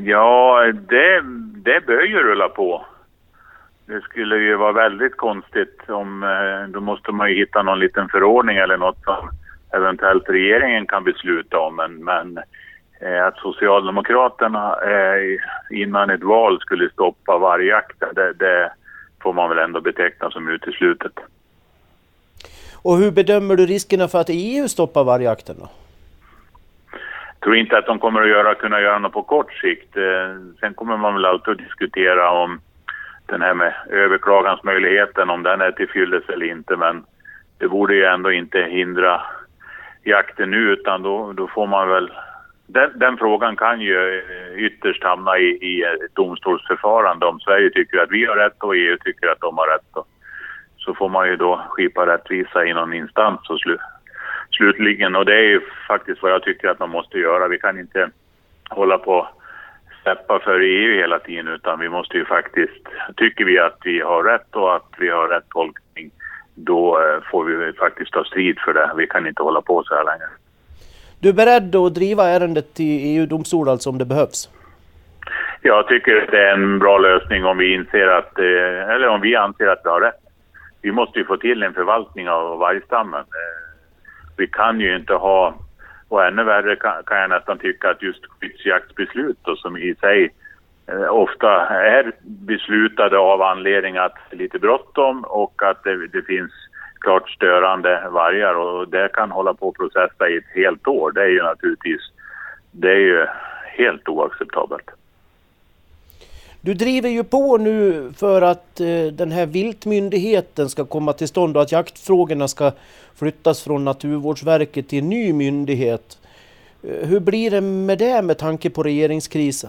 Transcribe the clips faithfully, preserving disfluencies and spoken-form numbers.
Ja, det, det bör ju rulla på. Det skulle ju vara väldigt konstigt om, då måste man ju hitta någon liten förordning eller något som eventuellt regeringen kan besluta om. Men, men att Socialdemokraterna eh, innan ett val skulle stoppa vargjakten, det, det får man väl ändå beteckna som uteslutet. Och hur bedömer du riskerna för att E U stoppar vargjakten då? Jag tror inte att de kommer att göra, kunna göra något på kort sikt. Eh, sen kommer man väl alltid att diskutera om den här med överklagansmöjligheten, om den är till fylles eller inte. Men det borde ju ändå inte hindra jakten nu, utan då, då får man väl... Den, den frågan kan ju ytterst hamna i, i ett domstolsförfarande. Om Sverige tycker att vi har rätt och E U tycker att de har rätt. Då. Så får man ju då skipa rättvisa i någon instans och slu, slutligen. Och det är ju faktiskt vad jag tycker att man måste göra. Vi kan inte hålla på släppa för E U hela tiden, utan vi måste ju faktiskt, tycker vi att vi har rätt och att vi har rätt tolkning, då får vi faktiskt ta strid för det. Vi kan inte hålla på så här länge. Du är beredd att driva ärendet till E U-domstol alltså om det behövs? Jag tycker att det är en bra lösning om vi inser att, eller om vi anser att vi har rätt. Vi måste ju få till en förvaltning av vargstammen. Vi kan ju inte ha, och ännu värre kan, kan jag nästan tycka att just skyddsjaktsbeslut då, som i sig eh, ofta är beslutade av anledning att det är lite bråttom och att det, det finns klart störande vargar, och det kan hålla på att processa i ett helt år. Det är ju naturligtvis, det är ju helt oacceptabelt. Du driver ju på nu för att eh, den här viltmyndigheten ska komma till stånd och att jaktfrågorna ska flyttas från Naturvårdsverket till en ny myndighet. Eh, hur blir det med det med tanke på regeringskrisen?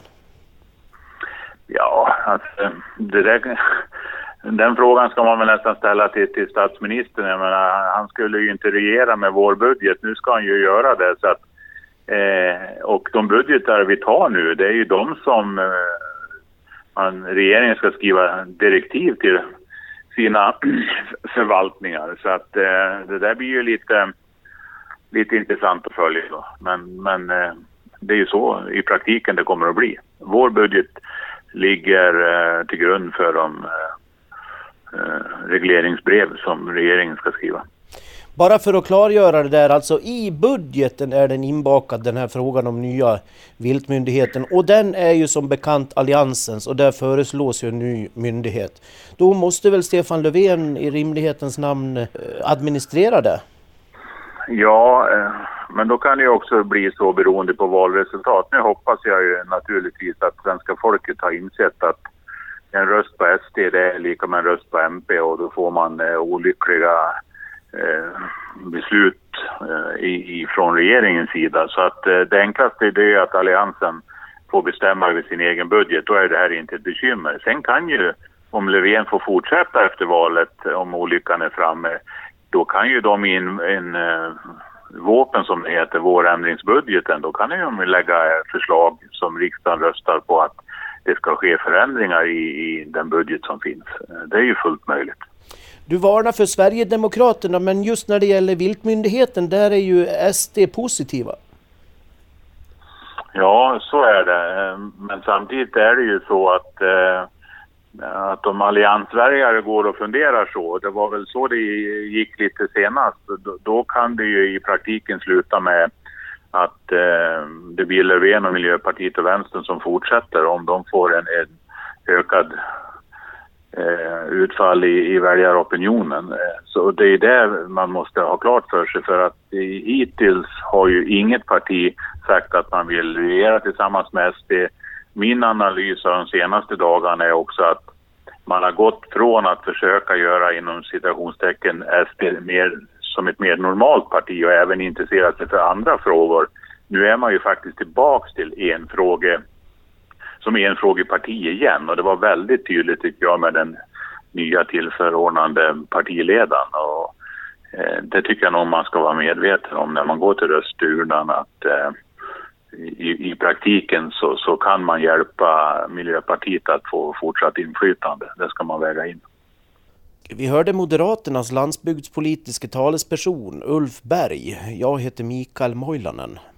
Ja, alltså, det där, den frågan ska man väl nästan ställa till, till statsministern. Jag menar, han skulle ju inte regera med vår budget. Nu ska han ju göra det. Så att, eh, och de budgetar vi tar nu, det är ju de som... Eh, Man, regeringen ska skriva direktiv till sina förvaltningar, så att eh, det där blir ju lite, lite intressant att följa då. Men, men eh, det är ju så i praktiken det kommer att bli. Vår budget ligger eh, till grund för de eh, regleringsbrev som regeringen ska skriva. Bara för att klargöra det där, alltså i budgeten är den inbakad, den här frågan om nya viltmyndigheten, och den är ju som bekant alliansens, och där föreslås ju en ny myndighet. Då måste väl Stefan Löfven i rimlighetens namn administrera det? Ja, men då kan det ju också bli så beroende på valresultat. Nu hoppas jag ju naturligtvis att svenska folket har insett att en röst på S D det är lika med en röst på M P, och då får man olyckliga Eh, beslut eh, i, från regeringens sida. Så att eh, det enklaste är det att alliansen får bestämma över sin egen budget. Då är det här inte ett bekymmer. Sen kan ju, om Löfven får fortsätta efter valet, om olyckan är framme, då kan ju de in en eh, våpen som heter vårändringsbudgeten, då kan de lägga förslag som riksdagen röstar på att det ska ske förändringar i, i den budget som finns. Det är ju fullt möjligt. Du varnar för Sverigedemokraterna, men just när det gäller viltmyndigheten, där är ju S D positiva. Ja, så är det. Men samtidigt är det ju så att, att de alliansväljare går och funderar så. Det var väl så det gick lite senast. Då kan det ju i praktiken sluta med att det blir Löfven och Miljöpartiet och Vänstern som fortsätter om de får en, en ökad utfall i, i väljaropinionen. Så det är det man måste ha klart för sig, för att hittills har ju inget parti sagt att man vill regera tillsammans med S D. Min analys av de senaste dagarna är också att man har gått från att försöka göra inom citationstecken S D mer som ett mer normalt parti och även intressera sig för andra frågor. Nu är man ju faktiskt tillbaks till en fråga som är en frågeparti igen, och det var väldigt tydligt tycker jag med den nya tillförordnande partiledaren, och eh, det tycker jag nog man ska vara medveten om när man går till rösturnan, att eh, i, i praktiken så, så kan man hjälpa Miljöpartiet att få fortsatt inflytande. Det ska man väga in. Vi hörde Moderaternas landsbygdspolitiska talesperson Ulf Berg. Jag heter Mikael Moilanen.